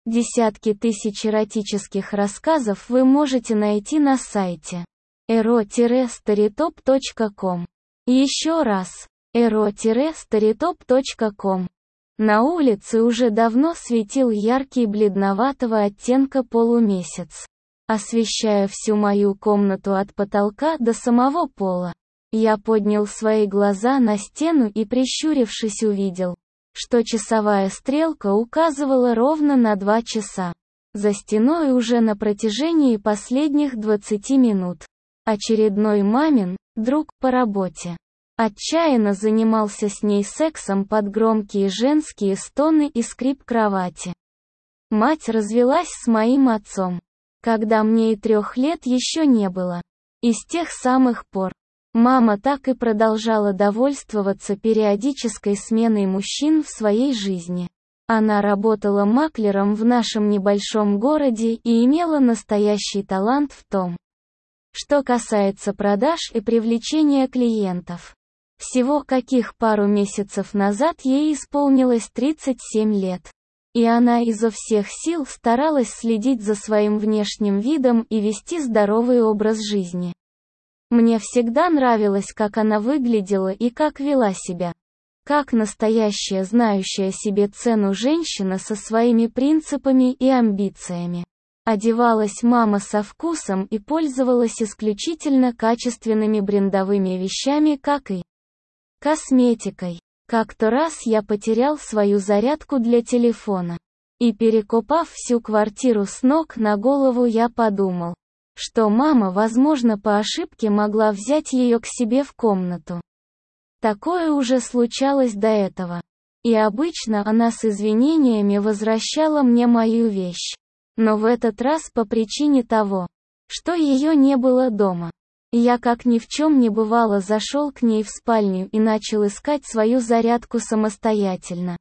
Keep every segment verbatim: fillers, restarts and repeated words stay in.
Десятки тысяч эротических рассказов вы можете найти на сайте эро старитоп точка ком. Еще раз, эро старитоп точка ком. На улице уже давно светил яркий бледноватого оттенка полумесяц, освещая всю мою комнату от потолка до самого пола. Я поднял свои глаза на стену и, прищурившись, увидел, что часовая стрелка указывала ровно на два часа. За стеной уже на протяжении последних двадцати минут очередной мамин друг по работе отчаянно занимался с ней сексом под громкие женские стоны и скрип кровати. Мать развелась с моим отцом, когда мне и трех лет еще не было. И с тех самых пор мама так и продолжала довольствоваться периодической сменой мужчин в своей жизни. Она работала маклером в нашем небольшом городе и имела настоящий талант в том, что касается продаж и привлечения клиентов. Всего каких пару месяцев назад ей исполнилось тридцать семь лет. И она изо всех сил старалась следить за своим внешним видом и вести здоровый образ жизни. Мне всегда нравилось, как она выглядела и как вела себя. Как настоящая, знающая себе цену женщина со своими принципами и амбициями. Одевалась мама со вкусом и пользовалась исключительно качественными брендовыми вещами, как и косметикой. Как-то раз я потерял свою зарядку для телефона. И, перекопав всю квартиру с ног на голову, я подумал, что мама, возможно, по ошибке могла взять ее к себе в комнату. Такое уже случалось до этого. И обычно она с извинениями возвращала мне мою вещь. Но в этот раз по причине того, что ее не было дома. Я, как ни в чем не бывало, зашел к ней в спальню и начал искать свою зарядку самостоятельно.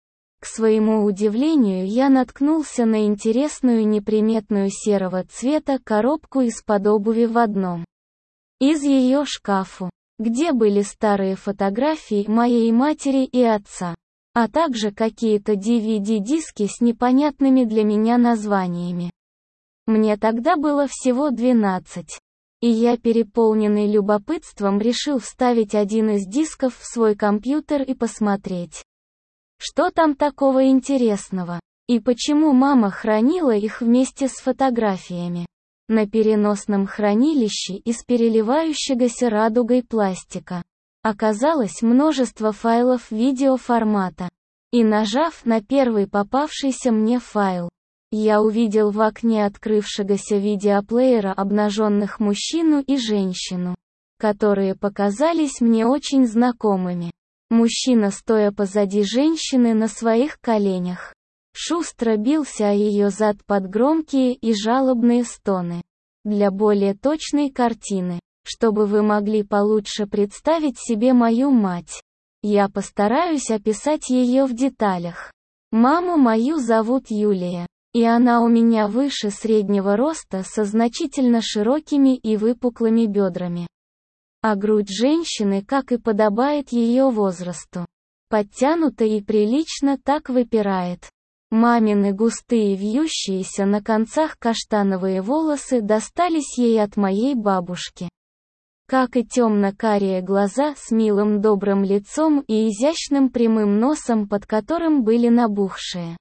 К своему удивлению, я наткнулся на интересную неприметную серого цвета коробку из-под обуви в одном из ее шкафу, где были старые фотографии моей матери и отца, а также какие-то ди ви ди-диски с непонятными для меня названиями. Мне тогда было всего двенадцать. И я, переполненный любопытством, решил вставить один из дисков в свой компьютер и посмотреть, что там такого интересного, и почему мама хранила их вместе с фотографиями на переносном хранилище из переливающегося радугой пластика. Оказалось множество файлов видеоформата. И, нажав на первый попавшийся мне файл, я увидел в окне открывшегося видеоплеера обнаженных мужчину и женщину, которые показались мне очень знакомыми. Мужчина, стоя позади женщины на своих коленях, шустро бился о ее зад под громкие и жалобные стоны. Для более точной картины, чтобы вы могли получше представить себе мою мать, я постараюсь описать ее в деталях. Маму мою зовут Юлия. И она у меня выше среднего роста, со значительно широкими и выпуклыми бедрами. А грудь женщины, как и подобает ее возрасту, подтянута и прилично так выпирает. Мамины густые вьющиеся на концах каштановые волосы достались ей от моей бабушки. Как и темно-карие глаза с милым добрым лицом и изящным прямым носом, под которым были набухшие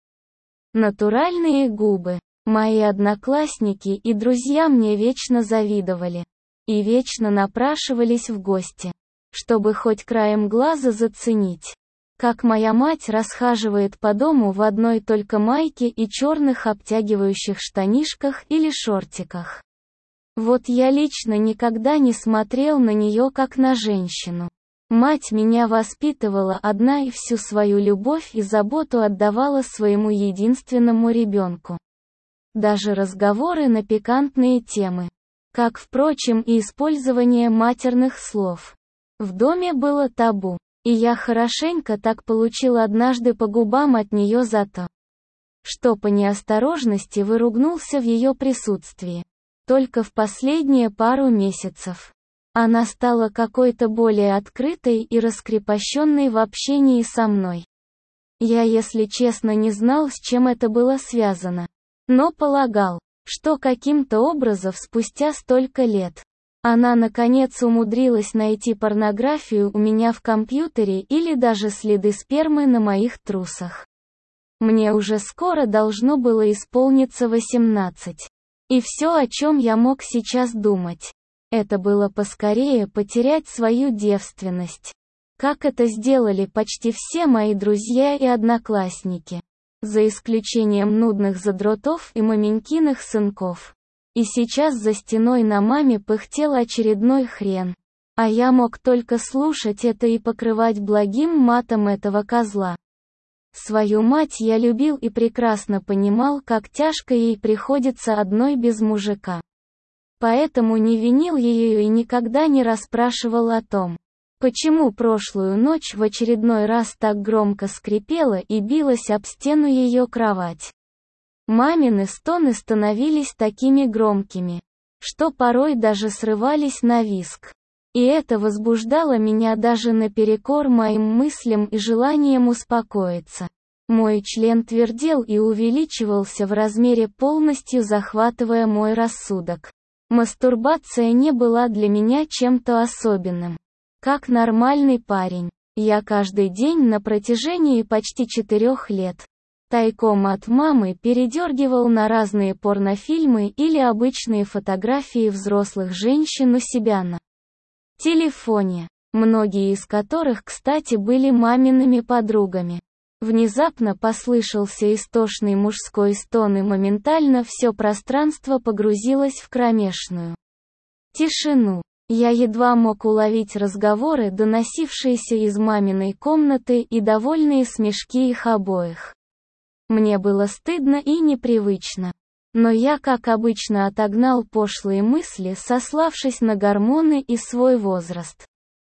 натуральные губы. Мои одноклассники и друзья мне вечно завидовали. И вечно напрашивались в гости, чтобы хоть краем глаза заценить, как моя мать расхаживает по дому в одной только майке и черных обтягивающих штанишках или шортиках. Вот я лично никогда не смотрел на нее как на женщину. Мать меня воспитывала одна и всю свою любовь и заботу отдавала своему единственному ребенку. Даже разговоры на пикантные темы, как, впрочем, и использование матерных слов, в доме было табу, и я хорошенько так получил однажды по губам от нее за то, что по неосторожности выругнулся в ее присутствии. Только в последние пару месяцев она стала какой-то более открытой и раскрепощенной в общении со мной. Я, если честно, не знал, с чем это было связано. Но полагал, что каким-то образом спустя столько лет, она наконец умудрилась найти порнографию у меня в компьютере или даже следы спермы на моих трусах. Мне уже скоро должно было исполниться восемнадцать. И все, о чем я мог сейчас думать, это было поскорее потерять свою девственность. Как это сделали почти все мои друзья и одноклассники. За исключением нудных задротов и маменькиных сынков. И сейчас за стеной на маме пыхтел очередной хрен. А я мог только слушать это и покрывать благим матом этого козла. Свою мать я любил и прекрасно понимал, как тяжко ей приходится одной без мужика. Поэтому не винил ее и никогда не расспрашивал о том, почему прошлую ночь в очередной раз так громко скрипела и билась об стену ее кровать. Мамины стоны становились такими громкими, что порой даже срывались на визг. И это возбуждало меня даже наперекор моим мыслям и желанием успокоиться. Мой член твердел и увеличивался в размере, полностью захватывая мой рассудок. Мастурбация не была для меня чем-то особенным. Как нормальный парень, я каждый день на протяжении почти четырех лет тайком от мамы передергивал на разные порнофильмы или обычные фотографии взрослых женщин у себя на телефоне, многие из которых, кстати, были мамиными подругами. Внезапно послышался истошный мужской стон, и моментально все пространство погрузилось в кромешную тишину. Я едва мог уловить разговоры, доносившиеся из маминой комнаты, и довольные смешки их обоих. Мне было стыдно и непривычно. Но я, как обычно, отогнал пошлые мысли, сославшись на гормоны и свой возраст.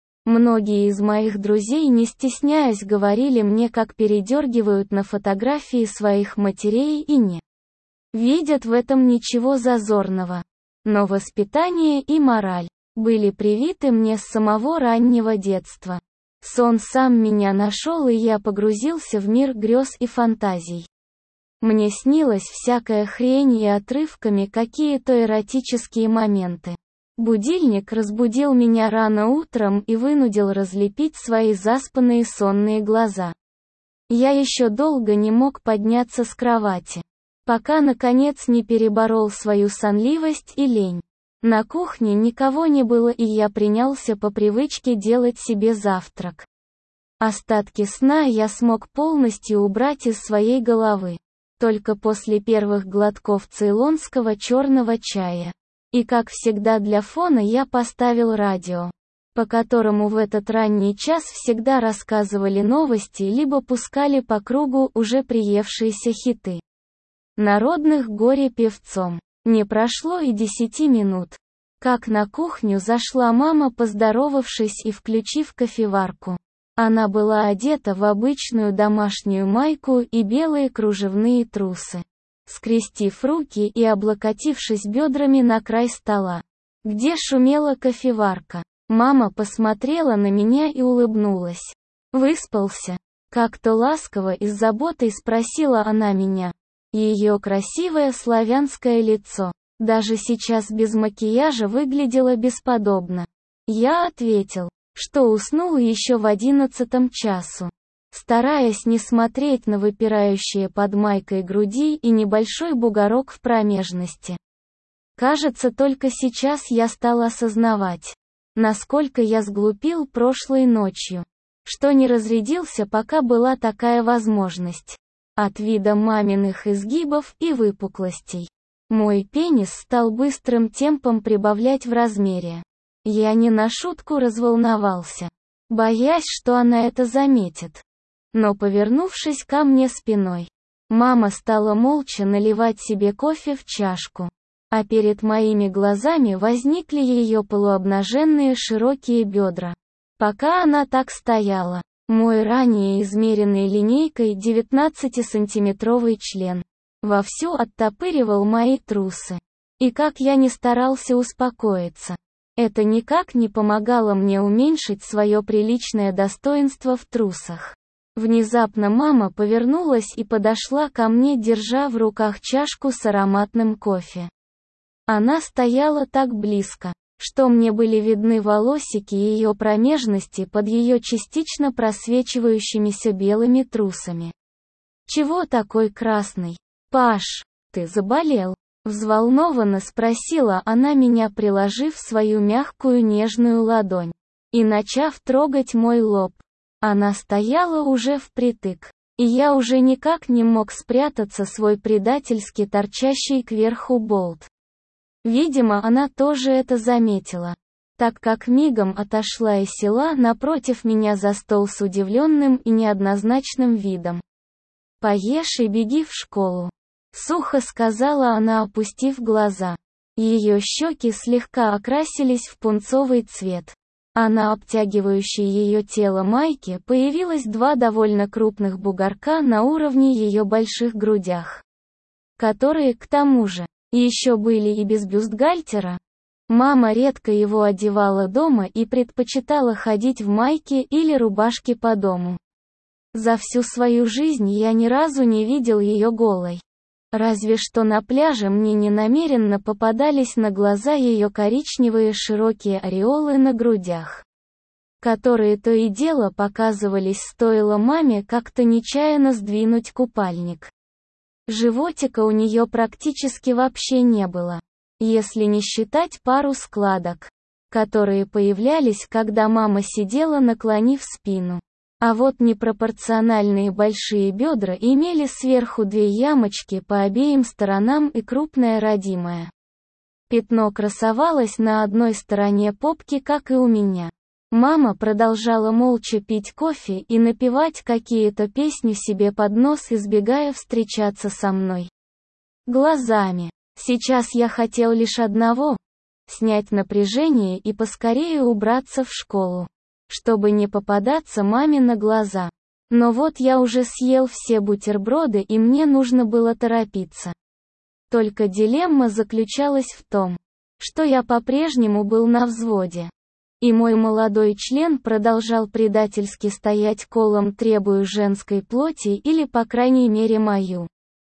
Многие из моих друзей, не стесняясь, говорили мне, как передергивают на фотографии своих матерей и не видят в этом ничего зазорного. Но воспитание и мораль были привиты мне с самого раннего детства. Сон сам меня нашел, и я погрузился в мир грез и фантазий. Мне снилась всякая хрень и отрывками какие-то эротические моменты. Будильник разбудил меня рано утром и вынудил разлепить свои заспанные сонные глаза. Я еще долго не мог подняться с кровати, пока наконец не переборол свою сонливость и лень. На кухне никого не было, и я принялся по привычке делать себе завтрак. Остатки сна я смог полностью убрать из своей головы только после первых глотков цейлонского черного чая. И как всегда для фона я поставил радио, по которому в этот ранний час всегда рассказывали новости либо пускали по кругу уже приевшиеся хиты народных горе-певцом. Не прошло и десяти минут, как на кухню зашла мама, поздоровавшись и включив кофеварку. Она была одета в обычную домашнюю майку и белые кружевные трусы, скрестив руки и облокотившись бедрами на край стола, где шумела кофеварка. Мама посмотрела на меня и улыбнулась. «Выспался?» Как-то ласково и с заботой спросила она меня. Ее красивое славянское лицо, даже сейчас без макияжа, выглядело бесподобно. Я ответил, что уснул еще в одиннадцатом часу, стараясь не смотреть на выпирающие под майкой груди и небольшой бугорок в промежности. Кажется, только сейчас я стал осознавать, насколько я сглупил прошлой ночью, что не разрядился, пока была такая возможность. От вида маминых изгибов и выпуклостей мой пенис стал быстрым темпом прибавлять в размере. Я не на шутку разволновался, боясь, что она это заметит. Но, повернувшись ко мне спиной, мама стала молча наливать себе кофе в чашку, а перед моими глазами возникли ее полуобнаженные широкие бедра. Пока она так стояла, мой ранее измеренный линейкой девятнадцатисантиметровый член вовсю оттопыривал мои трусы. И как я ни старался успокоиться, это никак не помогало мне уменьшить свое приличное достоинство в трусах. Внезапно мама повернулась и подошла ко мне, держа в руках чашку с ароматным кофе. Она стояла так близко, что мне были видны волосики ее промежности под ее частично просвечивающимися белыми трусами. «Чего такой красный? Паш, ты заболел?» Взволнованно спросила она меня, приложив свою мягкую нежную ладонь и начав трогать мой лоб. Она стояла уже впритык, и я уже никак не мог спрятаться свой предательски торчащий кверху болт. Видимо, она тоже это заметила, так как мигом отошла и села напротив меня за стол с удивленным и неоднозначным видом. «Поешь и беги в школу», — сухо сказала она, опустив глаза. Ее щеки слегка окрасились в пунцовый цвет, а на обтягивающей ее тело майке появилось два довольно крупных бугорка на уровне ее больших грудях, которые, к тому же, еще были и без бюстгальтера. Мама редко его одевала дома и предпочитала ходить в майке или рубашке по дому. За всю свою жизнь я ни разу не видел ее голой. Разве что на пляже мне ненамеренно попадались на глаза ее коричневые широкие ореолы на грудях, которые то и дело показывались, стоило маме как-то нечаянно сдвинуть купальник. Животика у нее практически вообще не было, если не считать пару складок, которые появлялись, когда мама сидела, наклонив спину. А вот непропорциональные большие бедра имели сверху две ямочки по обеим сторонам и крупное родимое пятно красовалось на одной стороне попки, как и у меня. Мама продолжала молча пить кофе и напевать какие-то песни себе под нос, избегая встречаться со мной глазами. Сейчас я хотел лишь одного — снять напряжение и поскорее убраться в школу, чтобы не попадаться маме на глаза. Но вот я уже съел все бутерброды, и мне нужно было торопиться. Только дилемма заключалась в том, что я по-прежнему был на взводе, и мой молодой член продолжал предательски стоять колом, требуя женской плоти или, по крайней мере, мою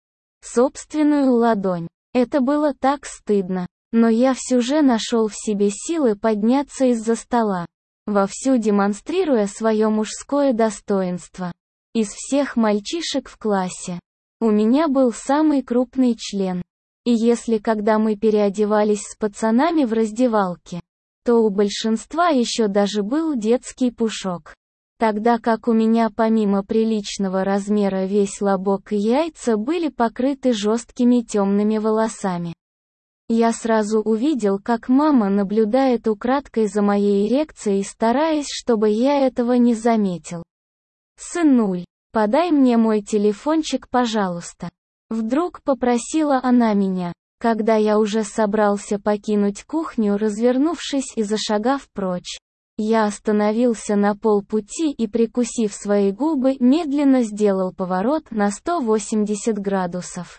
собственную ладонь. Это было так стыдно, но я все же нашел в себе силы подняться из-за стола, вовсю демонстрируя свое мужское достоинство. Из всех мальчишек в классе у меня был самый крупный член. И если когда мы переодевались с пацанами в раздевалке, то у большинства еще даже был детский пушок. Тогда как у меня помимо приличного размера весь лобок и яйца были покрыты жесткими темными волосами. Я сразу увидел, как мама наблюдает украдкой за моей эрекцией, стараясь, чтобы я этого не заметил. «Сынуль, подай мне мой телефончик, пожалуйста». Вдруг попросила она меня, когда я уже собрался покинуть кухню, развернувшись и зашагав прочь. Я остановился на полпути и, прикусив свои губы, медленно сделал поворот на сто восемьдесят градусов.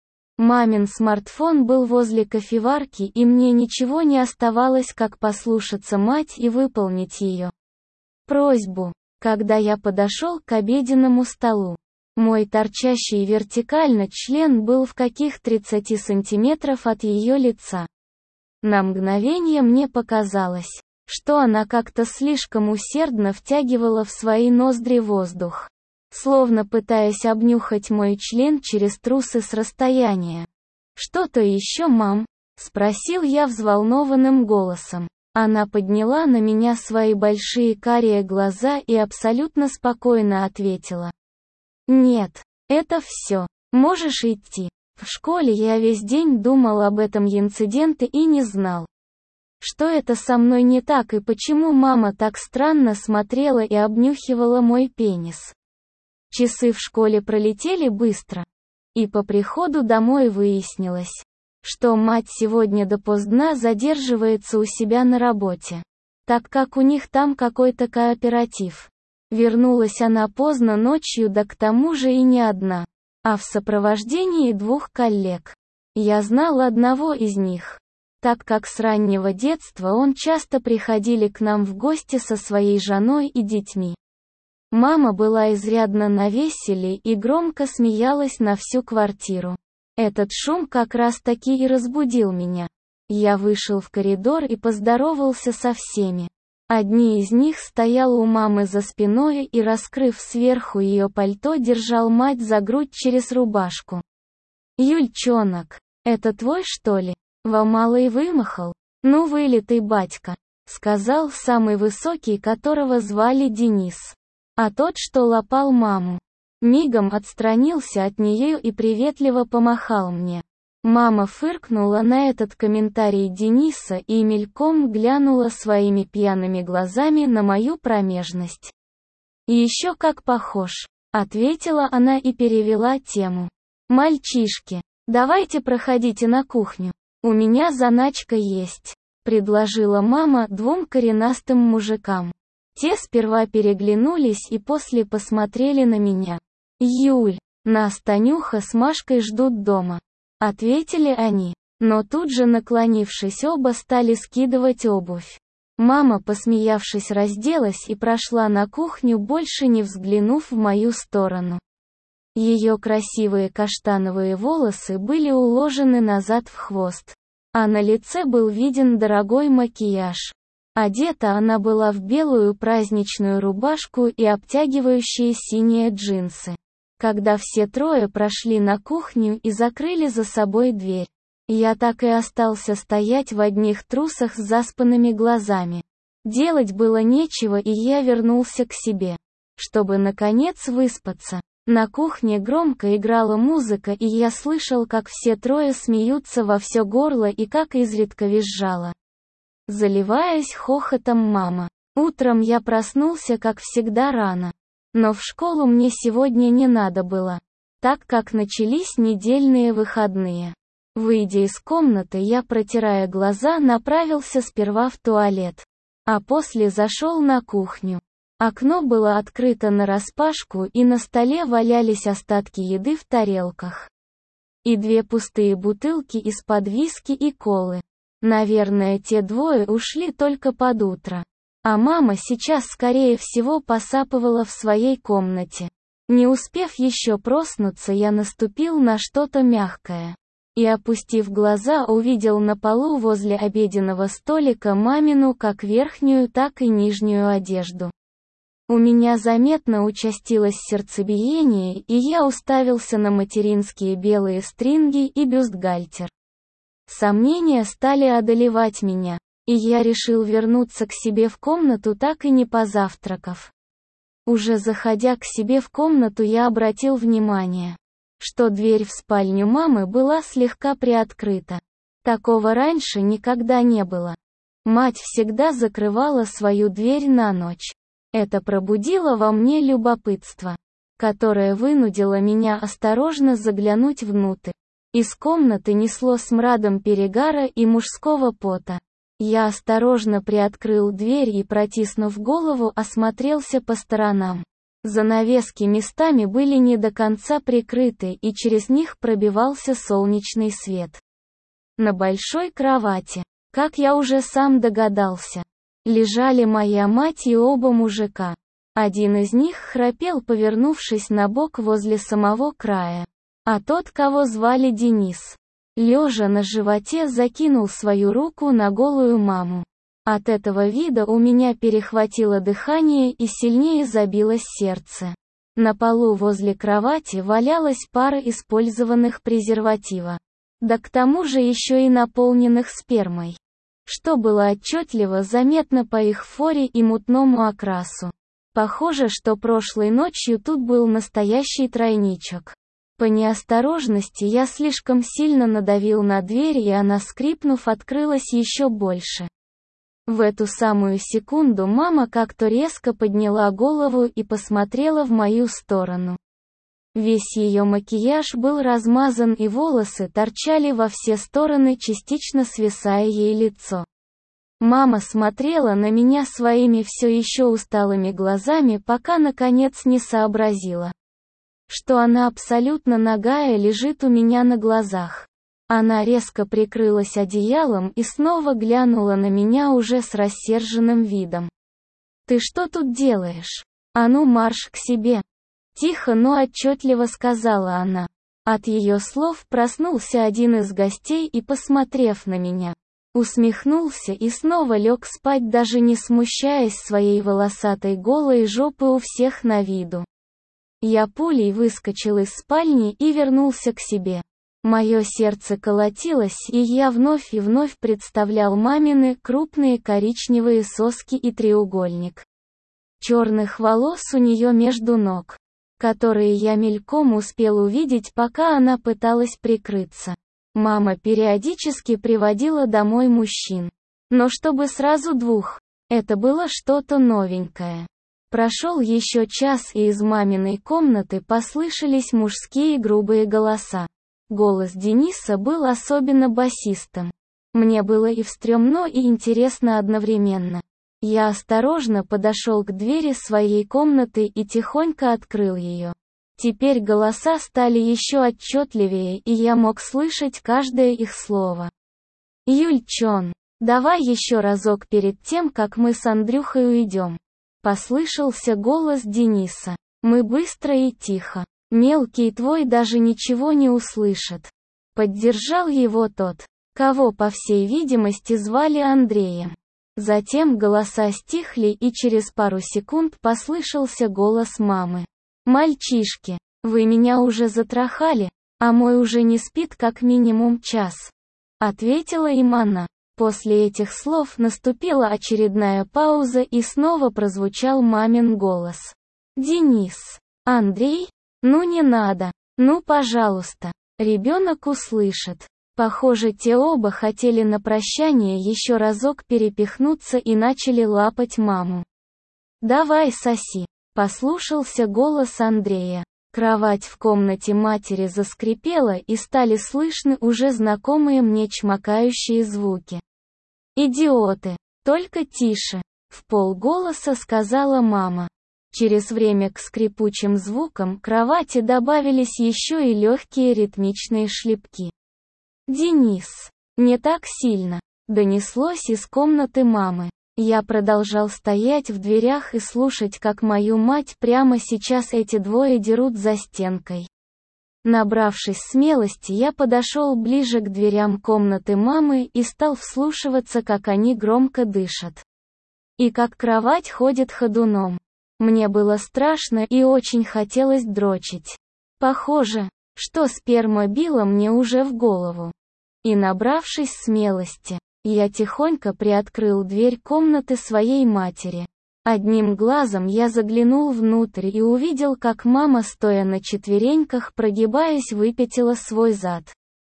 Мамин смартфон был возле кофеварки, и мне ничего не оставалось, как послушаться мать и выполнить ее просьбу. Когда я подошел к обеденному столу, мой торчащий вертикально член был в каких тридцати сантиметров от ее лица. На мгновение мне показалось, что она как-то слишком усердно втягивала в свои ноздри воздух, словно пытаясь обнюхать мой член через трусы с расстояния. «Что-то еще, мам?» — спросил я взволнованным голосом. Она подняла на меня свои большие карие глаза и абсолютно спокойно ответила: «Нет, это все. Можешь идти». В школе я весь день думал об этом инциденте и не знал, что это со мной не так и почему мама так странно смотрела и обнюхивала мой пенис. Часы в школе пролетели быстро, и по приходу домой выяснилось, что мать сегодня допоздна задерживается у себя на работе, так как у них там какой-то кооператив. Вернулась она поздно ночью, да к тому же и не одна, а в сопровождении двух коллег. Я знал одного из них, так как с раннего детства он часто приходили к нам в гости со своей женой и детьми. Мама была изрядно навеселе и громко смеялась на всю квартиру. Этот шум как раз-таки и разбудил меня. Я вышел в коридор и поздоровался со всеми. Одни из них стоял у мамы за спиной и, раскрыв сверху ее пальто, держал мать за грудь через рубашку. «Юльчонок, это твой, что ли? Во малый вымахал? Ну вылитый батька», — сказал самый высокий, которого звали Денис. А тот, что лапал маму, мигом отстранился от нее и приветливо помахал мне. Мама фыркнула на этот комментарий Дениса и мельком глянула своими пьяными глазами на мою промежность. «Еще как похож», — ответила она и перевела тему. «Мальчишки, давайте проходите на кухню. У меня заначка есть», — предложила мама двум коренастым мужикам. Те сперва переглянулись и после посмотрели на меня. «Юль, нас Танюха с Машкой ждут дома», — ответили они. Но тут же, наклонившись, оба стали скидывать обувь. Мама, посмеявшись, разделась и прошла на кухню, больше не взглянув в мою сторону. Ее красивые каштановые волосы были уложены назад в хвост, а на лице был виден дорогой макияж. Одета она была в белую праздничную рубашку и обтягивающие синие джинсы. Когда все трое прошли на кухню и закрыли за собой дверь, я так и остался стоять в одних трусах с заспанными глазами. Делать было нечего, и я вернулся к себе, чтобы наконец выспаться. На кухне громко играла музыка, и я слышал, как все трое смеются во все горло и как изредка визжала, заливаясь хохотом, мама. Утром я проснулся, как всегда, рано. Но в школу мне сегодня не надо было, так как начались недельные выходные. Выйдя из комнаты, я, протирая глаза, направился сперва в туалет, а после зашел на кухню. Окно было открыто нараспашку, и на столе валялись остатки еды в тарелках. И две пустые бутылки из-под виски и колы. Наверное, те двое ушли только под утро. А мама сейчас, скорее всего, посапывала в своей комнате. Не успев еще проснуться, я наступил на что-то мягкое. И, опустив глаза, увидел на полу возле обеденного столика мамину как верхнюю, так и нижнюю одежду. У меня заметно участилось сердцебиение, и я уставился на материнские белые стринги и бюстгальтер. Сомнения стали одолевать меня, и я решил вернуться к себе в комнату, так и не позавтракав. Уже заходя к себе в комнату, я обратил внимание, что дверь в спальню мамы была слегка приоткрыта. Такого раньше никогда не было. Мать всегда закрывала свою дверь на ночь. Это пробудило во мне любопытство, которое вынудило меня осторожно заглянуть внутрь. Из комнаты несло смрадом перегара и мужского пота. Я осторожно приоткрыл дверь и, протиснув голову, осмотрелся по сторонам. Занавески местами были не до конца прикрыты, и через них пробивался солнечный свет. На большой кровати, как я уже сам догадался, лежали моя мать и оба мужика. Один из них храпел, повернувшись на бок возле самого края. А тот, кого звали Денис, лежа на животе, закинул свою руку на голую маму. От этого вида у меня перехватило дыхание и сильнее забилось сердце. На полу возле кровати валялась пара использованных презерватива. Да к тому же еще и наполненных спермой, что было отчетливо заметно по их форе и мутному окрасу. Похоже, что прошлой ночью тут был настоящий тройничок. По неосторожности я слишком сильно надавил на дверь, и она, скрипнув, открылась еще больше. В эту самую секунду мама как-то резко подняла голову и посмотрела в мою сторону. Весь ее макияж был размазан, и волосы торчали во все стороны, частично свисая ей лицо. Мама смотрела на меня своими все еще усталыми глазами, пока наконец не сообразила, что она абсолютно нагая лежит у меня на глазах. Она резко прикрылась одеялом и снова глянула на меня уже с рассерженным видом. «Ты что тут делаешь?» «А ну марш к себе!» Тихо, но отчетливо сказала она. От ее слов проснулся один из гостей и, посмотрев на меня, усмехнулся и снова лег спать, даже не смущаясь своей волосатой голой жопы у всех на виду. Я пулей выскочил из спальни и вернулся к себе. Мое сердце колотилось, и я вновь и вновь представлял мамины крупные коричневые соски и треугольник черных волос у нее между ног, которые я мельком успел увидеть, пока она пыталась прикрыться. Мама периодически приводила домой мужчин. Но чтобы сразу двух. Это было что-то новенькое. Прошел еще час, и из маминой комнаты послышались мужские грубые голоса. Голос Дениса был особенно басистым. Мне было и встремно, и интересно одновременно. Я осторожно подошел к двери своей комнаты и тихонько открыл ее. Теперь голоса стали еще отчетливее, и я мог слышать каждое их слово. «Юльчон, давай еще разок перед тем, как мы с Андрюхой уйдем», — послышался голос Дениса. «Мы быстро и тихо. Мелкий твой даже ничего не услышит». Поддержал его тот, кого, по всей видимости, звали Андреем. Затем голоса стихли, и через пару секунд послышался голос мамы. «Мальчишки, вы меня уже затрахали, а мой уже не спит как минимум час», — ответила им она. После этих слов наступила очередная пауза, и снова прозвучал мамин голос. «Денис, Андрей, ну не надо, ну пожалуйста, ребенок услышит». Похоже, те оба хотели на прощание еще разок перепихнуться и начали лапать маму. «Давай соси», — послушался голос Андрея. Кровать в комнате матери заскрипела, и стали слышны уже знакомые мне чмокающие звуки. «Идиоты, только тише», — вполголоса сказала мама. Через время к скрипучим звукам кровати добавились еще и легкие ритмичные шлепки. «Денис, не так сильно», — донеслось из комнаты мамы. Я продолжал стоять в дверях и слушать, как мою мать прямо сейчас эти двое дерут за стенкой. Набравшись смелости, я подошел ближе к дверям комнаты мамы и стал вслушиваться, как они громко дышат. И как кровать ходит ходуном. Мне было страшно и очень хотелось дрочить. Похоже, что сперма била мне уже в голову. И, набравшись смелости, я тихонько приоткрыл дверь комнаты своей матери. Одним глазом я заглянул внутрь и увидел, как мама, стоя на четвереньках, прогибаясь, выпятила свой зад,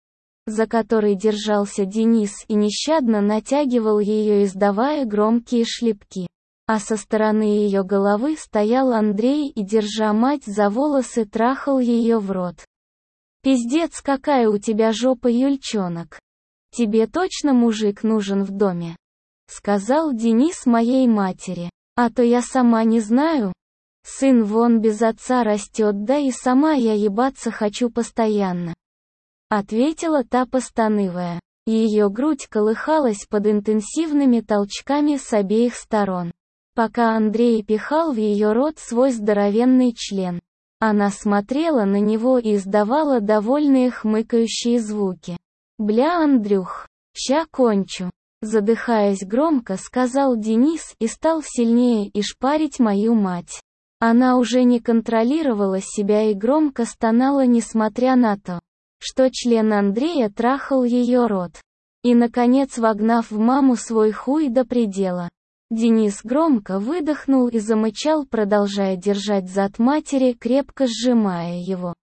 за который держался Денис, и нещадно натягивал ее, издавая громкие шлепки. А со стороны ее головы стоял Андрей и, держа мать за волосы, трахал ее в рот. «Пиздец, какая у тебя жопа, Юльчонок! Тебе точно мужик нужен в доме?» — сказал Денис моей матери. «А то я сама не знаю. Сын вон без отца растет, да и сама я ебаться хочу постоянно», — ответила та, постанывая. Ее грудь колыхалась под интенсивными толчками с обеих сторон, пока Андрей пихал в ее рот свой здоровенный член. Она смотрела на него и издавала довольные хмыкающие звуки. «Бля, Андрюх, ща кончу», — задыхаясь громко, сказал Денис и стал сильнее и шпарить мою мать. Она уже не контролировала себя и громко стонала, несмотря на то, что член Андрея трахал ее рот. И, наконец, вогнав в маму свой хуй до предела, Денис громко выдохнул и замычал, продолжая держать зад матери, крепко сжимая его.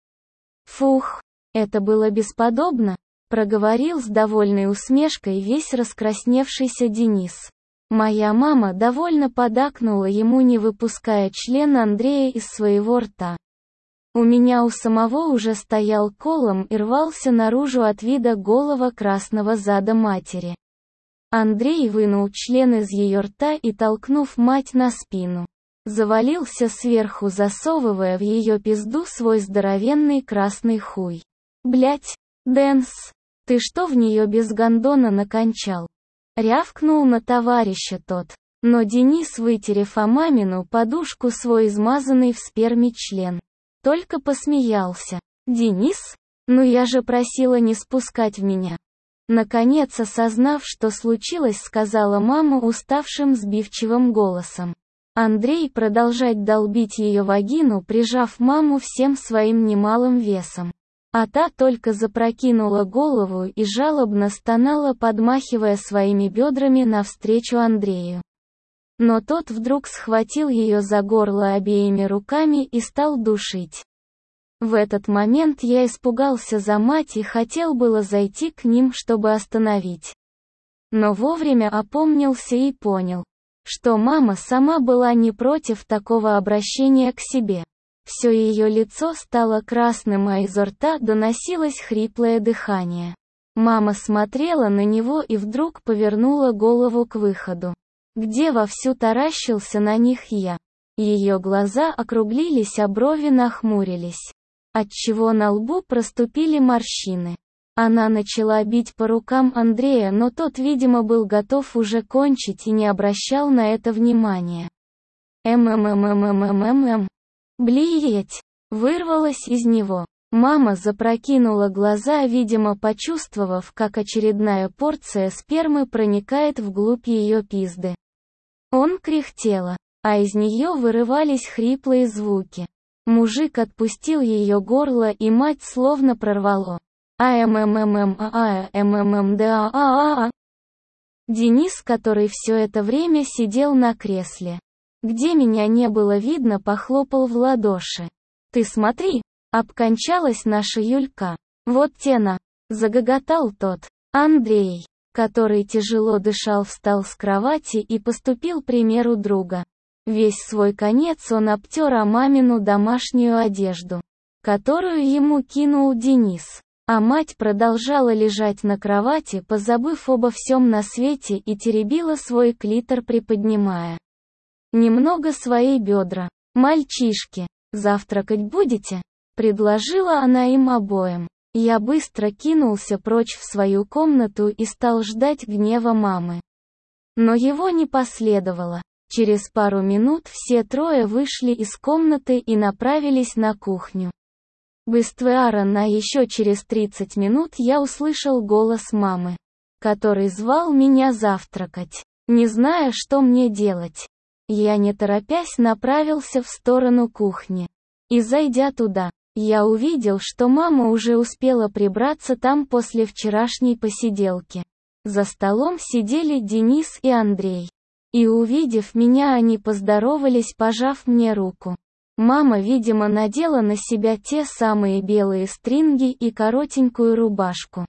«Фух, это было бесподобно», — проговорил с довольной усмешкой весь раскрасневшийся Денис. Моя мама довольно подакнула ему, не выпуская член Андрея из своего рта. У меня у самого уже стоял колом и рвался наружу от вида голого красного зада матери. Андрей вынул член из ее рта и, толкнув мать на спину, завалился сверху, засовывая в ее пизду свой здоровенный красный хуй. «Блять, Дэнс, ты что в нее без гондона накончал?» — рявкнул на товарища тот. Но Денис, вытерев о мамину подушку свой измазанный в сперме член, только посмеялся. «Денис? Ну я же просила не спускать в меня». Наконец, осознав, что случилось, сказала мама уставшим сбивчивым голосом. Андрей продолжать долбить ее вагину, прижав маму всем своим немалым весом. А та только запрокинула голову и жалобно стонала, подмахивая своими бедрами навстречу Андрею. Но тот вдруг схватил ее за горло обеими руками и стал душить. В этот момент я испугался за мать и хотел было зайти к ним, чтобы остановить. Но вовремя опомнился и понял, что мама сама была не против такого обращения к себе. Все ее лицо стало красным, а изо рта доносилось хриплое дыхание. Мама смотрела на него и вдруг повернула голову к выходу, где вовсю таращился на них я. Ее глаза округлились, а брови нахмурились, отчего на лбу проступили морщины. Она начала бить по рукам Андрея, но тот, видимо, был готов уже кончить и не обращал на это внимания. «Ммммммммм. Блиеть!» вырвалось из него. Мама запрокинула глаза, видимо, почувствовав, как очередная порция спермы проникает вглубь ее пизды. Он кряхтела, а из нее вырывались хриплые звуки. Мужик отпустил ее горло, и мать словно прорвало. А-м-м-м-а-м-м-м-да-а-а-а. Денис, который все это время сидел на кресле, где меня не было видно, похлопал в ладоши. «Ты смотри, обкончалась наша Юлька. Вот тена!» Загоготал тот. Андрей, который тяжело дышал, встал с кровати и поступил примеру друга. Весь свой конец он обтер о мамину домашнюю одежду, которую ему кинул Денис. А мать продолжала лежать на кровати, позабыв обо всем на свете, и теребила свой клитор, приподнимая немного свои бедра. «Мальчишки, завтракать будете?» — предложила она им обоим. Я быстро кинулся прочь в свою комнату и стал ждать гнева мамы. Но его не последовало. Через пару минут все трое вышли из комнаты и направились на кухню. Быстро, на еще через тридцать минут я услышал голос мамы, который звал меня завтракать. Не зная, что мне делать, я не торопясь направился в сторону кухни. И зайдя туда, я увидел, что мама уже успела прибраться там после вчерашней посиделки. За столом сидели Денис и Андрей. И увидев меня, они поздоровались, пожав мне руку. Мама, видимо, надела на себя те самые белые стринги и коротенькую рубашку,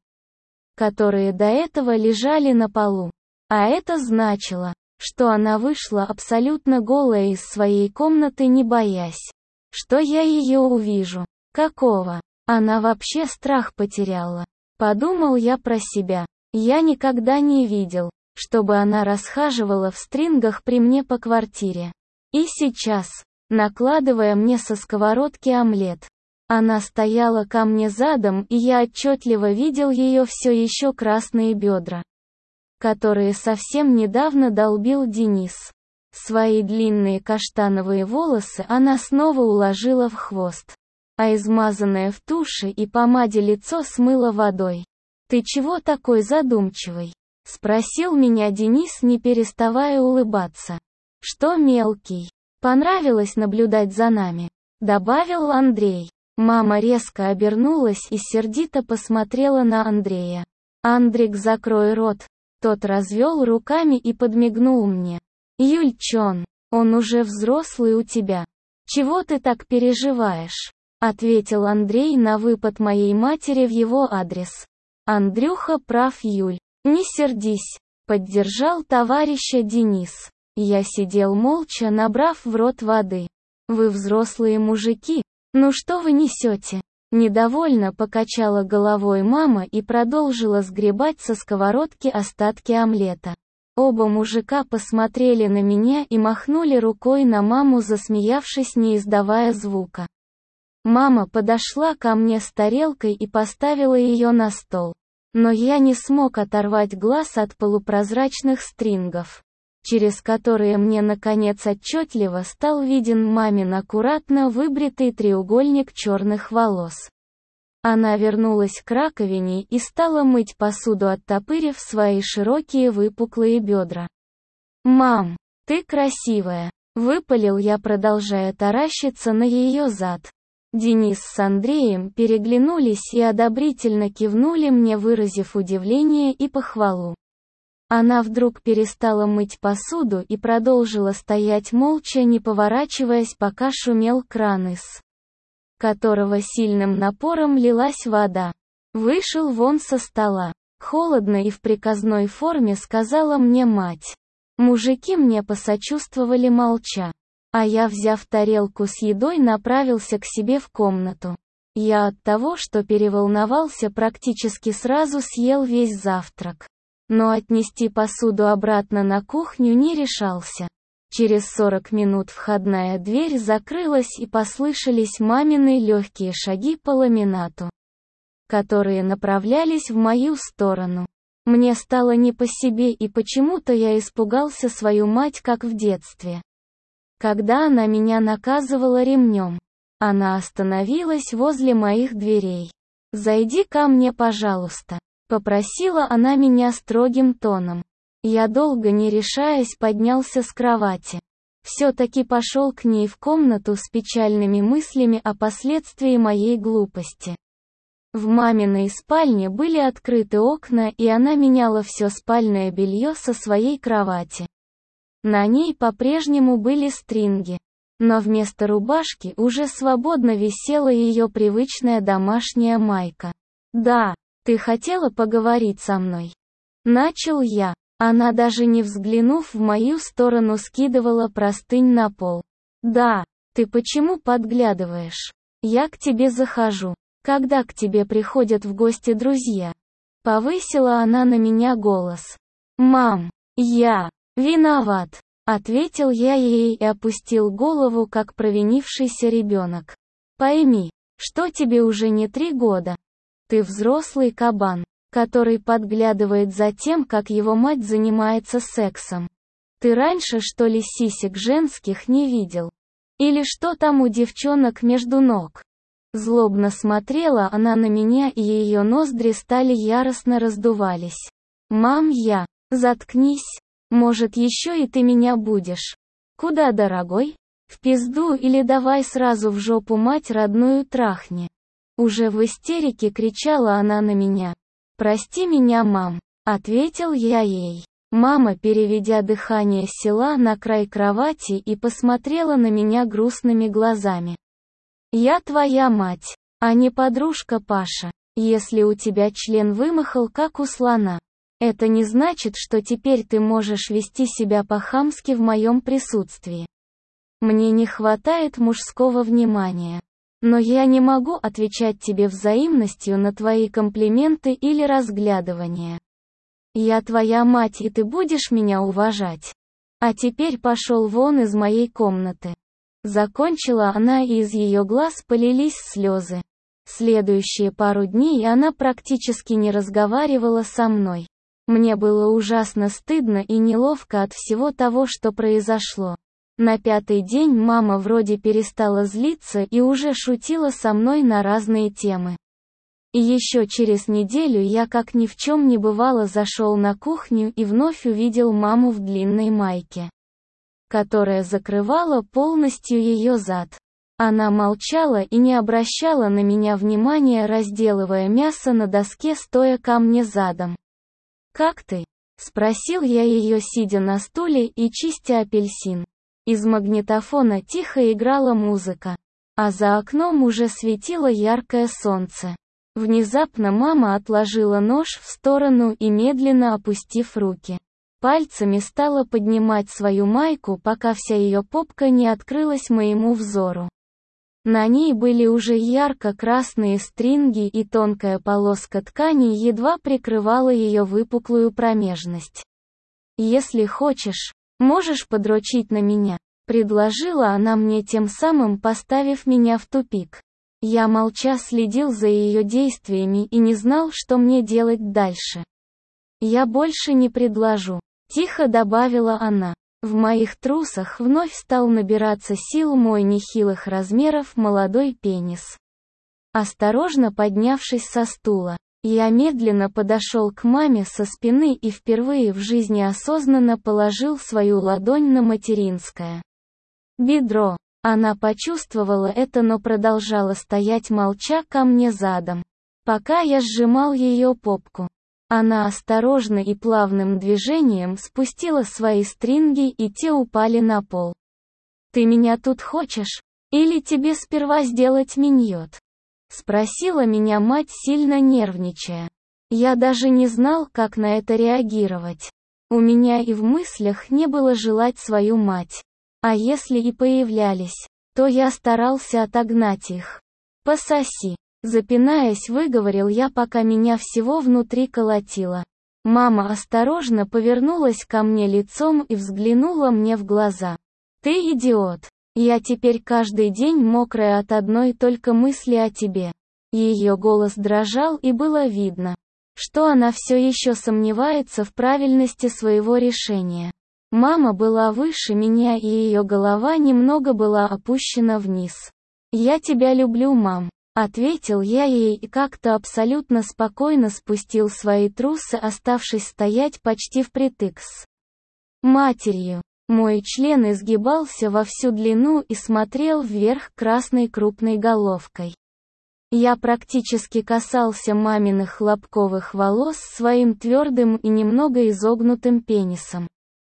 которые до этого лежали на полу. А это значило, что она вышла абсолютно голая из своей комнаты, не боясь, что я ее увижу. Какого? Она вообще страх потеряла. Подумал я про себя. Я никогда не видел, чтобы она расхаживала в стрингах при мне по квартире. И сейчас, накладывая мне со сковородки омлет, она стояла ко мне задом, и я отчетливо видел ее все еще красные бедра, которые совсем недавно долбил Денис. Свои длинные каштановые волосы она снова уложила в хвост, а измазанное в туши и помаде лицо смыла водой. «Ты чего такой задумчивый?» — спросил меня Денис, не переставая улыбаться. «Что, мелкий, понравилось наблюдать за нами?» — добавил Андрей. Мама резко обернулась и сердито посмотрела на Андрея. «Андрик, закрой рот!» Тот развел руками и подмигнул мне. «Юльчон, он уже взрослый у тебя. Чего ты так переживаешь?» — ответил Андрей на выпад моей матери в его адрес. «Андрюха прав, Юль. Не сердись», — поддержал товарища Денис. Я сидел молча, набрав в рот воды. «Вы взрослые мужики. Ну что вы несете?» Недовольно покачала головой мама и продолжила сгребать со сковородки остатки омлета. Оба мужика посмотрели на меня и махнули рукой на маму, засмеявшись, не издавая звука. Мама подошла ко мне с тарелкой и поставила ее на стол. Но я не смог оторвать глаз от полупрозрачных стрингов. через которые мне наконец отчетливо стал виден мамин аккуратно выбритый треугольник черных волос. Она вернулась к раковине и стала мыть посуду, оттопырив свои широкие выпуклые бедра. «Мам, ты красивая!» — выпалил я, продолжая таращиться на ее зад. Денис с Андреем переглянулись и одобрительно кивнули мне, выразив удивление и похвалу. Она вдруг перестала мыть посуду и продолжила стоять молча, не поворачиваясь, пока шумел кран, из которого сильным напором лилась вода. «Вышел вон со стола!» Холодно и в приказной форме сказала мне мать. Мужики мне посочувствовали молча. А я, взяв тарелку с едой, направился к себе в комнату. Я от того, что переволновался, практически сразу съел весь завтрак. Но отнести посуду обратно на кухню не решался. Через сорок минут входная дверь закрылась и послышались мамины легкие шаги по ламинату, которые направлялись в мою сторону. Мне стало не по себе, и почему-то я испугался свою мать, как в детстве, когда она меня наказывала ремнем. Она остановилась возле моих дверей. «Зайди ко мне, пожалуйста», — попросила она меня строгим тоном. Я, долго не решаясь, поднялся с кровати. Все-таки пошел к ней в комнату с печальными мыслями о последствии моей глупости. В маминой спальне были открыты окна, и она меняла все спальное белье со своей кровати. На ней по-прежнему были стринги, но вместо рубашки уже свободно висела ее привычная домашняя майка. «Да, ты хотела поговорить со мной?» Начал я. Она, даже не взглянув в мою сторону, скидывала простынь на пол. «Да, ты почему подглядываешь? Я к тебе захожу, когда к тебе приходят в гости друзья». Повысила она на меня голос. «Мам, я виноват», — ответил я ей и опустил голову, как провинившийся ребенок. «Пойми, что тебе уже не три года. Ты взрослый кабан, который подглядывает за тем, как его мать занимается сексом. Ты раньше, что ли, сисек женских не видел? Или что там у девчонок между ног?» Злобно смотрела она на меня, и ее ноздри стали яростно раздувались. «Мам, я... Заткнись. Может, еще и ты меня будешь. Куда, дорогой? В пизду или давай сразу в жопу мать родную трахни». Уже в истерике кричала она на меня. «Прости меня, мам», — ответил я ей. Мама, переведя дыхание, села на край кровати и посмотрела на меня грустными глазами. «Я твоя мать, а не подружка, Паша. Если у тебя член вымахал, как у слона, это не значит, что теперь ты можешь вести себя по-хамски в моем присутствии. Мне не хватает мужского внимания. Но я не могу отвечать тебе взаимностью на твои комплименты или разглядывания. Я твоя мать, и ты будешь меня уважать. А теперь пошел вон из моей комнаты». Закончила она, и из ее глаз полились слезы. Следующие пару дней она практически не разговаривала со мной. Мне было ужасно стыдно и неловко от всего того, что произошло. На пятый день мама вроде перестала злиться и уже шутила со мной на разные темы. И еще через неделю я, как ни в чем не бывало, зашел на кухню и вновь увидел маму в длинной майке, которая закрывала полностью ее зад. Она молчала и не обращала на меня внимания, разделывая мясо на доске, стоя ко мне задом. «Как ты?» — спросил я ее, сидя на стуле и чистя апельсин. Из магнитофона тихо играла музыка, а за окном уже светило яркое солнце. Внезапно мама отложила нож в сторону и, медленно опустив руки, пальцами стала поднимать свою майку, пока вся ее попка не открылась моему взору. На ней были уже ярко-красные стринги, и тонкая полоска ткани едва прикрывала ее выпуклую промежность. «Если хочешь, можешь подрочить на меня», — предложила она мне, тем самым поставив меня в тупик. Я молча следил за ее действиями и не знал, что мне делать дальше. «Я больше не предложу», Тихо добавила она. В моих трусах вновь стал набираться сил мой нехилых размеров молодой пенис. Осторожно поднявшись со стула, я медленно подошел к маме со спины и впервые в жизни осознанно положил свою ладонь на материнское бедро. Она почувствовала это, но продолжала стоять молча ко мне задом, пока я сжимал ее попку. Она осторожно и плавным движением спустила свои стринги, и те упали на пол. «Ты меня тут хочешь? Или тебе сперва сделать миньот?» — спросила меня мать, сильно нервничая. Я даже не знал, как на это реагировать. У меня и в мыслях не было желать свою мать. А если и появлялись, то я старался отогнать их. «Пососи», — запинаясь, выговорил я, пока меня всего внутри колотило. Мама осторожно повернулась ко мне лицом и взглянула мне в глаза. «Ты идиот. Я теперь каждый день мокрая от одной только мысли о тебе». Ее голос дрожал, и было видно, что она все еще сомневается в правильности своего решения. Мама была выше меня, и ее голова немного была опущена вниз. «Я тебя люблю, мам», — ответил я ей и как-то абсолютно спокойно спустил свои трусы, оставшись стоять почти впритык с матерью. Мой член изгибался во всю длину и смотрел вверх красной крупной головкой. Я практически касался маминых лобковых волос своим твердым и немного изогнутым пенисом.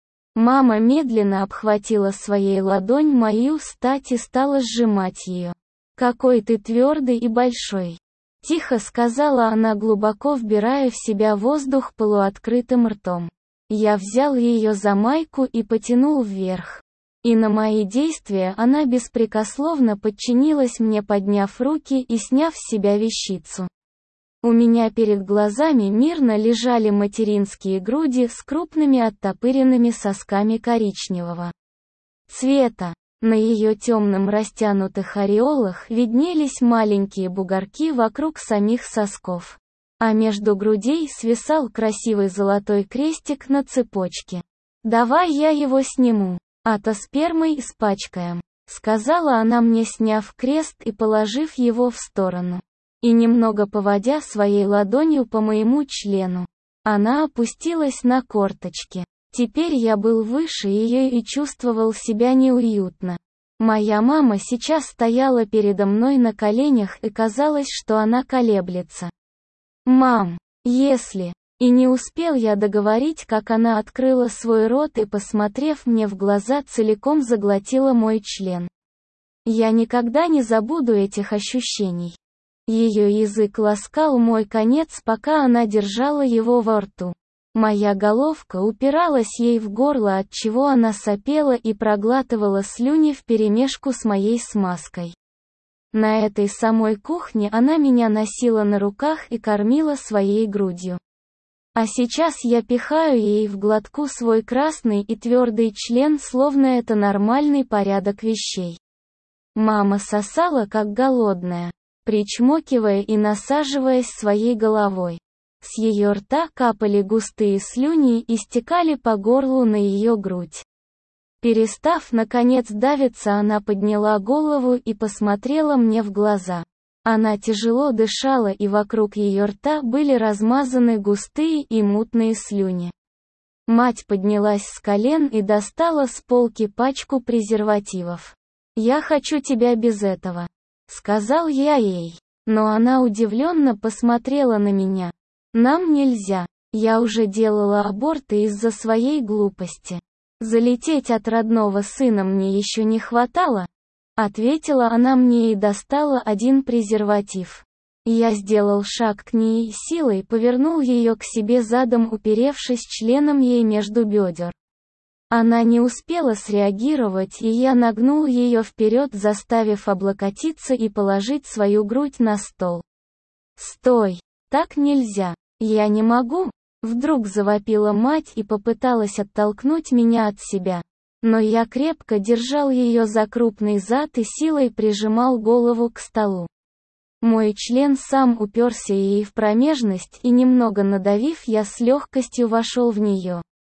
Мама медленно обхватила своей ладонь мою стать и стала сжимать ее. «Какой ты твердый и большой!» — тихо сказала она, глубоко вбирая в себя воздух полуоткрытым ртом. Я взял ее за майку и потянул вверх. И на мои действия она беспрекословно подчинилась мне, подняв руки и сняв с себя вещицу. У меня перед глазами мирно лежали материнские груди с крупными оттопыренными сосками коричневого цвета. На ее темном растянутых ореолах виднелись маленькие бугорки вокруг самих сосков. А между грудей свисал красивый золотой крестик на цепочке. «Давай я его сниму, а то спермой испачкаем», — сказала она мне, сняв крест и положив его в сторону. И немного поводя своей ладонью по моему члену, она опустилась на корточки. Теперь я был выше ее и чувствовал себя неуютно. Моя мама сейчас стояла передо мной на коленях, и казалось, что она колеблется. «Мам, если...» И не успел я договорить, как она открыла свой рот и, посмотрев мне в глаза, целиком заглотила мой член. Я никогда не забуду этих ощущений. Ее язык ласкал мой конец, пока она держала его во рту. Моя головка упиралась ей в горло, отчего она сопела и проглатывала слюни вперемешку с моей смазкой. На этой самой кухне она меня носила на руках и кормила своей грудью. А сейчас я пихаю ей в глотку свой красный и твердый член, словно это нормальный порядок вещей. Мама сосала как голодная, причмокивая и насаживаясь своей головой. С ее рта капали густые слюни и стекали по горлу на ее грудь. Перестав наконец давиться, она подняла голову и посмотрела мне в глаза. Она тяжело дышала, и вокруг ее рта были размазаны густые и мутные слюни. Мать поднялась с колен и достала с полки пачку презервативов. «Я хочу тебя без этого», — сказал я ей. Но она удивленно посмотрела на меня. «Нам нельзя. Я уже делала аборты из-за своей глупости. Залететь от родного сына мне еще не хватало», — ответила она мне и достала один презерватив. Я сделал шаг к ней и силой повернул ее к себе задом, уперевшись членом ей между бедер. Она не успела среагировать, и я нагнул ее вперед, заставив облокотиться и положить свою грудь на стол. «Стой! Так нельзя! Я не могу!» Вдруг завопила мать и попыталась оттолкнуть меня от себя. Но я крепко держал ее за крупный зад и силой прижимал голову к столу. Мой член сам уперся ей в промежность, и немного надавив, я с легкостью вошел в нее.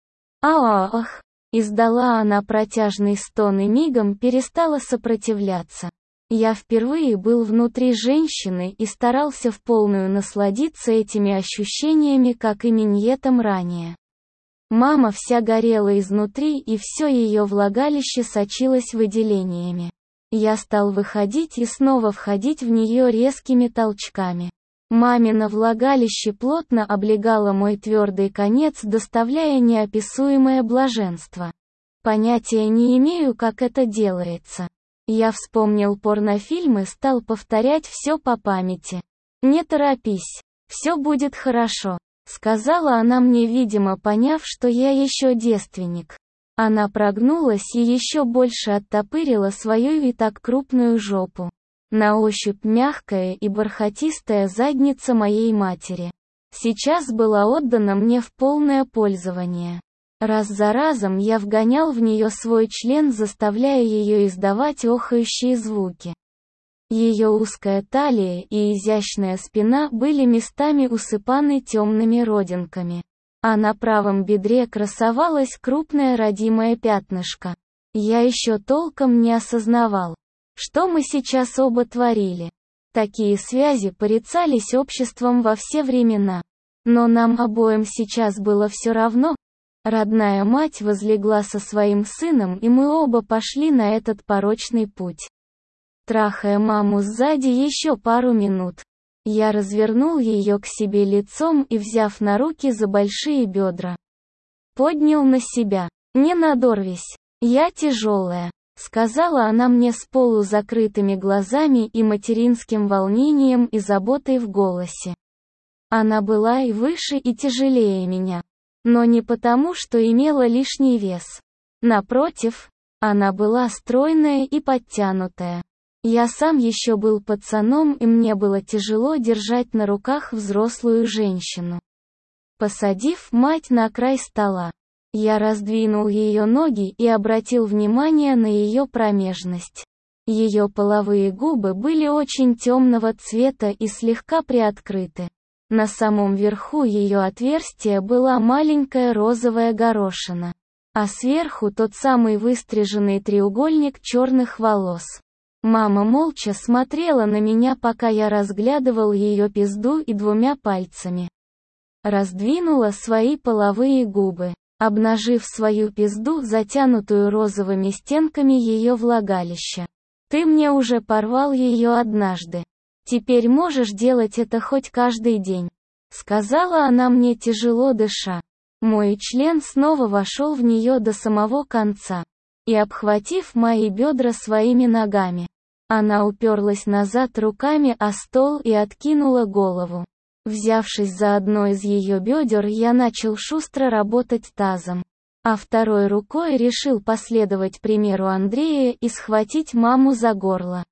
«Ах!» — издала она протяжный стон и мигом перестала сопротивляться. Я впервые был внутри женщины и старался в полную насладиться этими ощущениями, как и миньетом ранее. Мама вся горела изнутри, и все ее влагалище сочилось выделениями. Я стал выходить и снова входить в нее резкими толчками. Мамино влагалище плотно облегало мой твердый конец, доставляя неописуемое блаженство. Понятия не имею, как это делается. Я вспомнил порнофильмы, стал повторять все по памяти. «Не торопись, все будет хорошо», — сказала она мне, видимо, поняв, что я еще девственник. Она прогнулась и еще больше оттопырила свою и так крупную жопу. На ощупь мягкая и бархатистая задница моей матери сейчас была отдана мне в полное пользование. Раз за разом я вгонял в нее свой член, заставляя ее издавать охающие звуки. Ее узкая талия и изящная спина были местами усыпаны темными родинками, а на правом бедре красовалось крупное родимое пятнышко. Я еще толком не осознавал, что мы сейчас оба творили. Такие связи порицались обществом во все времена. Но нам обоим сейчас было все равно. Родная мать возлегла со своим сыном, и мы оба пошли на этот порочный путь. Трахая маму сзади еще пару минут, я развернул ее к себе лицом и, взяв на руки за большие бедра, поднял на себя. «Не надорвись, я тяжелая», — сказала она мне с полузакрытыми глазами и материнским волнением и заботой в голосе. Она была и выше, и тяжелее меня. Но не потому, что имела лишний вес. Напротив, она была стройная и подтянутая. Я сам еще был пацаном, и мне было тяжело держать на руках взрослую женщину. Посадив мать на край стола, я раздвинул ее ноги и обратил внимание на ее промежность. Ее половые губы были очень темного цвета и слегка приоткрыты. На самом верху ее отверстия была маленькая розовая горошина, а сверху тот самый выстриженный треугольник черных волос. Мама молча смотрела на меня, пока я разглядывал ее пизду и двумя пальцами раздвинула свои половые губы, обнажив свою пизду, затянутую розовыми стенками ее влагалища. «Ты мне уже порвал ее однажды. Теперь можешь делать это хоть каждый день», — сказала она мне, тяжело дыша. Мой член снова вошел в нее до самого конца. И, обхватив мои бедра своими ногами, она уперлась назад руками о стол и откинула голову. Взявшись за одно из ее бедер, я начал шустро работать тазом, а второй рукой решил последовать примеру Андрея и схватить маму за горло.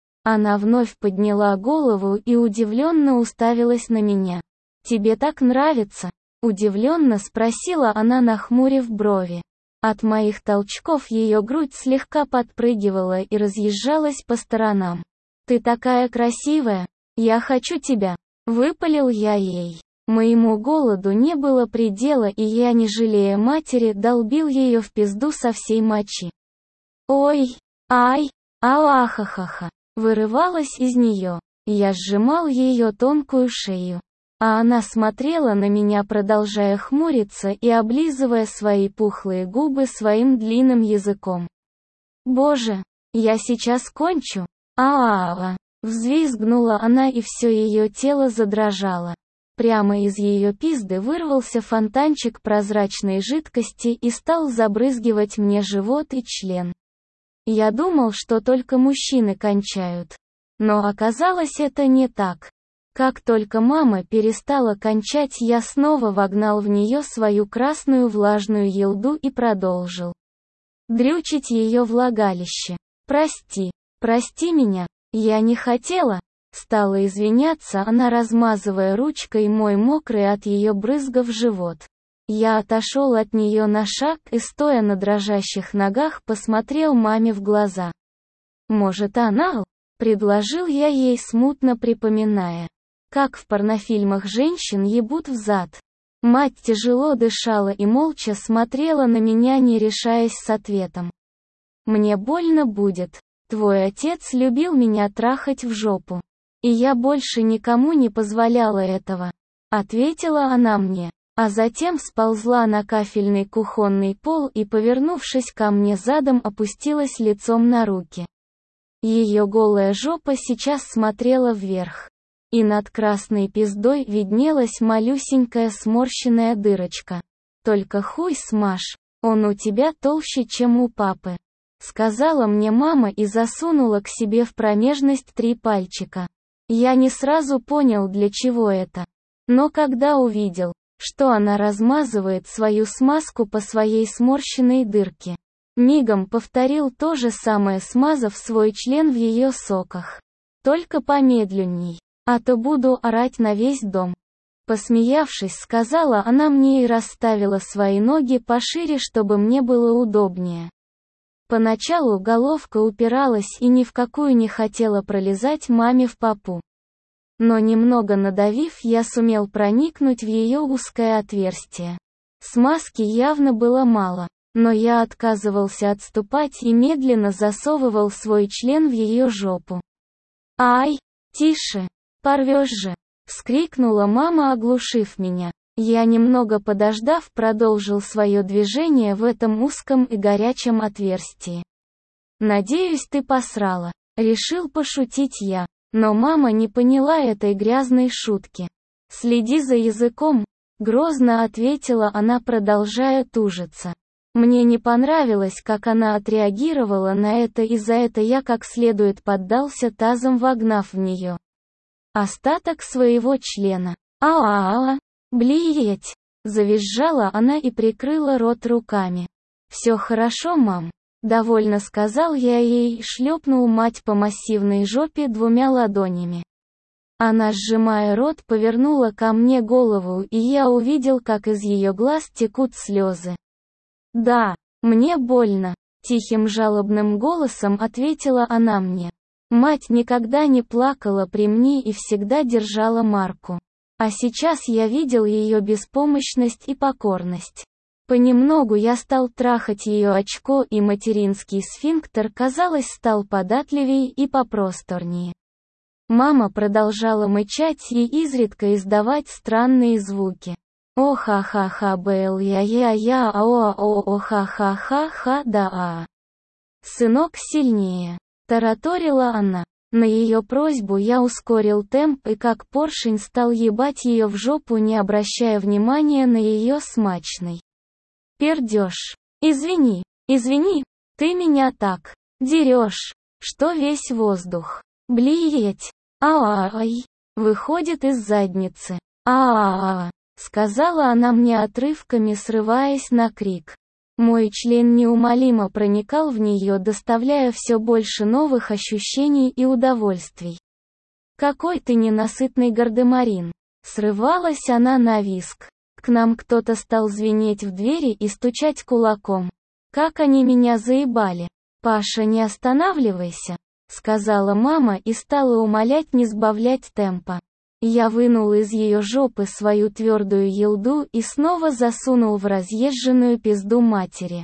Она вновь подняла голову и удивленно уставилась на меня. «Тебе так нравится?» — удивленно спросила она, нахмурив брови. От моих толчков ее грудь слегка подпрыгивала и разъезжалась по сторонам. «Ты такая красивая! Я хочу тебя!» — выпалил я ей. Моему голоду не было предела, и я, не жалея матери, долбил ее в пизду со всей мочи. «Ой! Ай! Ауахахаха!» вырывалась из нее. Я сжимал ее тонкую шею, а она смотрела на меня, продолжая хмуриться и облизывая свои пухлые губы своим длинным языком. «Боже, я сейчас кончу! А-а-а!» Взвизгнула она, и все ее тело задрожало. Прямо из ее пизды вырвался фонтанчик прозрачной жидкости и стал забрызгивать мне живот и член. Я думал, что только мужчины кончают. Но оказалось, это не так. Как только мама перестала кончать, я снова вогнал в нее свою красную влажную елду и продолжил дрючить ее влагалище. «Прости, прости меня, я не хотела», — стала извиняться она, размазывая ручкой мой мокрый от ее брызгов живот. Я отошел от нее на шаг и, стоя на дрожащих ногах, посмотрел маме в глаза. «Может, анал?» — предложил я ей, смутно припоминая, как в порнофильмах женщин ебут в зад. Мать тяжело дышала и молча смотрела на меня, не решаясь с ответом. «Мне больно будет. Твой отец любил меня трахать в жопу. И я больше никому не позволяла этого», — ответила она мне. А затем сползла на кафельный кухонный пол и, повернувшись ко мне задом, опустилась лицом на руки. Ее голая жопа сейчас смотрела вверх. И над красной пиздой виднелась малюсенькая сморщенная дырочка. «Только хуй смажь, он у тебя толще, чем у папы», — сказала мне мама и засунула к себе в промежность три пальчика. Я не сразу понял, для чего это. Но когда увидел, что она размазывает свою смазку по своей сморщенной дырке, мигом повторил то же самое, смазав свой член в ее соках. «Только помедленней, а то буду орать на весь дом». Посмеявшись, сказала она мне и расставила свои ноги пошире, чтобы мне было удобнее. Поначалу головка упиралась и ни в какую не хотела пролезать маме в попу. Но немного надавив, я сумел проникнуть в ее узкое отверстие. Смазки явно было мало, но я отказывался отступать и медленно засовывал свой член в ее жопу. «Ай, тише, порвешь же!» — вскрикнула мама, оглушив меня. Я, немного подождав, продолжил свое движение в этом узком и горячем отверстии. «Надеюсь, ты посрала», — решил пошутить я. Но мама не поняла этой грязной шутки. «Следи за языком», — грозно ответила она, продолжая тужиться. Мне не понравилось, как она отреагировала на это, и за это я как следует поддался, тазом вогнав в нее остаток своего члена. «А-а-а, блиеть!» — завизжала она и прикрыла рот руками. «Все хорошо, мам», — довольно сказал я ей и шлепнул мать по массивной жопе двумя ладонями. Она, сжимая рот, повернула ко мне голову, и я увидел, как из ее глаз текут слезы. «Да, мне больно», — тихим жалобным голосом ответила она мне. Мать никогда не плакала при мне и всегда держала марку. А сейчас я видел ее беспомощность и покорность. Понемногу я стал трахать ее очко, и материнский сфинктер, казалось, стал податливее и попросторнее. Мама продолжала мычать и изредка издавать странные звуки. «О-ха-ха-ха, бэл-я-я-я, ао-о-о-ха-ха-ха-ха, да-а». «Сынок, сильнее», — тараторила она. На ее просьбу я ускорил темп и как поршень стал ебать ее в жопу, не обращая внимания на ее смачный пердеж. «Извини, извини, ты меня так дерешь, что весь воздух, блиеть, а-а-ай, выходит из задницы, а-а-а», сказала она мне отрывками, срываясь на крик. Мой член неумолимо проникал в нее, доставляя все больше новых ощущений и удовольствий. «Какой ты ненасытный гардемарин!» Срывалась она на визг. К нам кто-то стал звенеть в двери и стучать кулаком. Как они меня заебали! «Паша, не останавливайся!» — сказала мама и стала умолять не сбавлять темпа. Я вынул из ее жопы свою твердую елду и снова засунул в разъезженную пизду матери.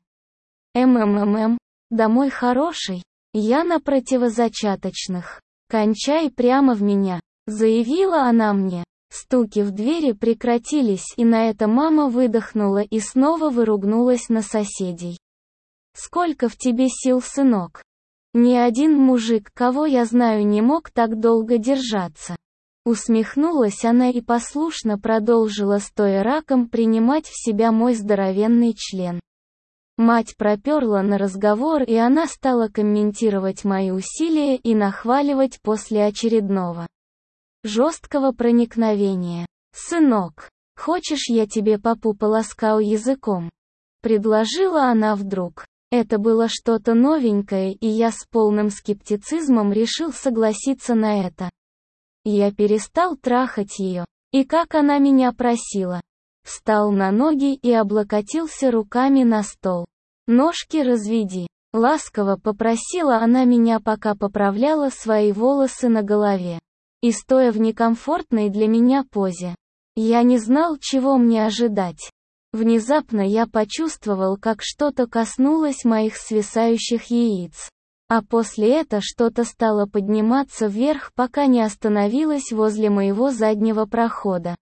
«МММ, домой хороший, я на противозачаточных. Кончай прямо в меня», — заявила она мне. Стуки в двери прекратились, и на это мама выдохнула и снова выругнулась на соседей. «Сколько в тебе сил, сынок? Ни один мужик, кого я знаю, не мог так долго держаться». Усмехнулась она и послушно продолжила, стоя раком, принимать в себя мой здоровенный член. Мать проперла на разговор, и она стала комментировать мои усилия и нахваливать после очередного жесткого проникновения. «Сынок, хочешь, я тебе попу полоскаю языком?» Предложила она вдруг. Это было что-то новенькое, и я с полным скептицизмом решил согласиться на это. Я перестал трахать ее, и как она меня просила. Встал на ноги и облокотился руками на стол. «Ножки разведи», — ласково попросила она меня, пока поправляла свои волосы на голове. И стоя в некомфортной для меня позе, Я не знал, чего мне ожидать. Внезапно я почувствовал, как что-то коснулось моих свисающих яиц. А после это что-то стало подниматься вверх, пока не остановилось возле моего заднего прохода.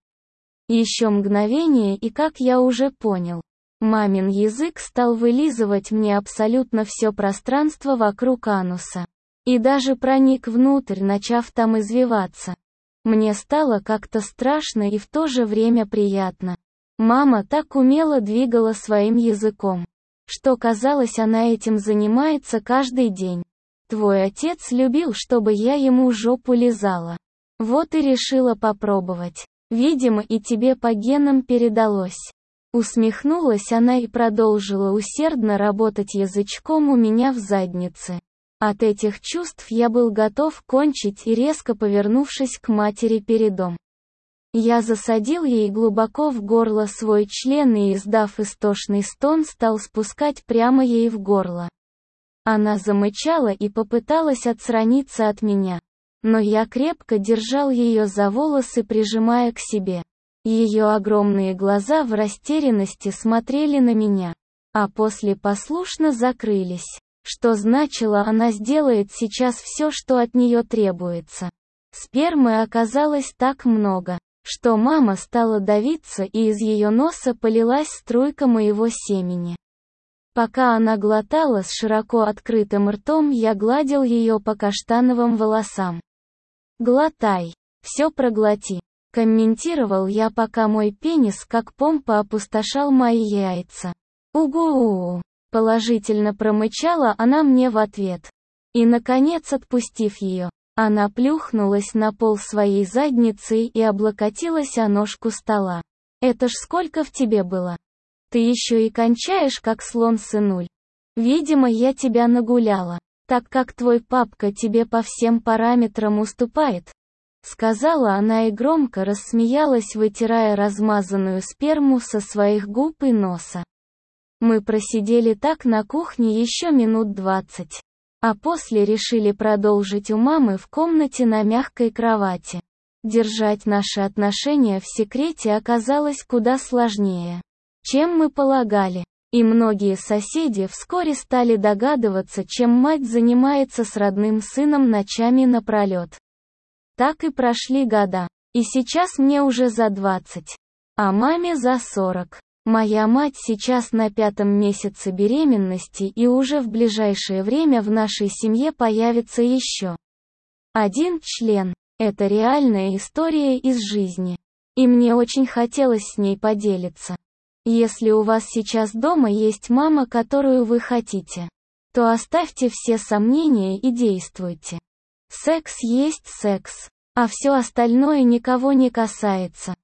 Еще мгновение, и как я уже понял, мамин язык стал вылизывать мне абсолютно все пространство вокруг ануса. И даже проник внутрь, начав там извиваться. Мне стало как-то страшно и в то же время приятно. Мама так умело двигала своим языком, что казалось, она этим занимается каждый день. Твой отец любил, чтобы я ему жопу лизала. Вот и решила попробовать. Видимо, и тебе по генам передалось. Усмехнулась она и продолжила усердно работать язычком у меня в заднице. От этих чувств я был готов кончить и, резко повернувшись к матери передом, я засадил ей глубоко в горло свой член и, издав истошный стон, стал спускать прямо ей в горло. Она замычала и попыталась отстраниться от меня. Но я крепко держал ее за волосы, прижимая к себе. Ее огромные глаза в растерянности смотрели на меня, а после послушно закрылись. Что значило, она сделает сейчас все, что от нее требуется. Спермы оказалось так много, что мама стала давиться, и из ее носа полилась струйка моего семени. Пока она глотала с широко открытым ртом, я гладил ее по каштановым волосам. «Глотай. Все проглоти», — комментировал я, пока мой пенис как помпа опустошал мои яйца. «Угу-у-у», — положительно промычала она мне в ответ. И, наконец, отпустив ее, она плюхнулась на пол своей задницей и облокотилась о ножку стола. «Это ж сколько в тебе было? Ты еще и кончаешь, как слон, сынуль. Видимо, я тебя нагуляла, так как твой папка тебе по всем параметрам уступает», — сказала она и громко рассмеялась, вытирая размазанную сперму со своих губ и носа. Мы просидели так на кухне еще минут двадцать. А после решили продолжить у мамы в комнате на мягкой кровати. Держать наши отношения в секрете оказалось куда сложнее, чем мы полагали. И многие соседи вскоре стали догадываться, чем мать занимается с родным сыном ночами напролет. Так и прошли года. И сейчас мне уже за двадцать. А маме за сорок. Моя мать сейчас на пятом месяце беременности, и уже в ближайшее время в нашей семье появится еще один член. Это реальная история из жизни. И мне очень хотелось с ней поделиться. Если у вас сейчас дома есть мама, которую вы хотите, то оставьте все сомнения и действуйте. Секс есть секс, а все остальное никого не касается.